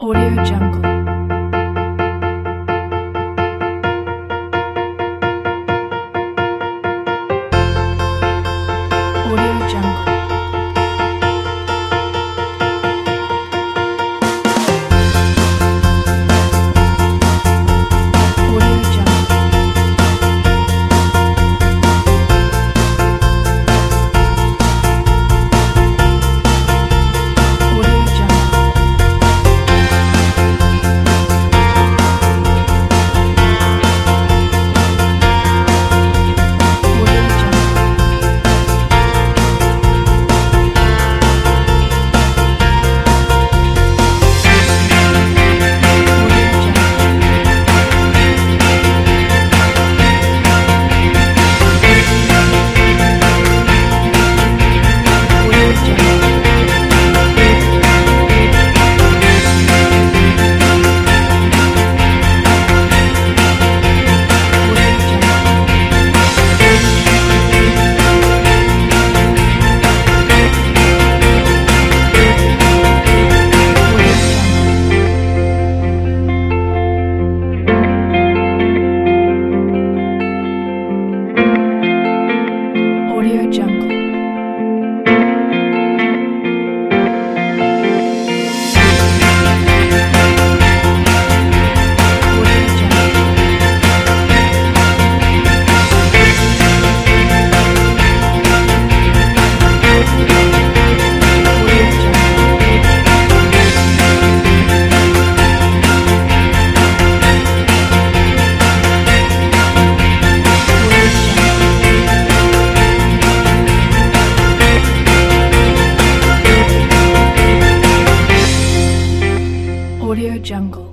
Audio Jungle. Audio Jungle. Audio Jungle. Audio Jungle. Audio Jungle. Audio Jungle. Audio Jungle. Audio Jungle. Audio Jungle. Audio Jungle. Audio Jungle. Audio Jungle. Audio Jungle.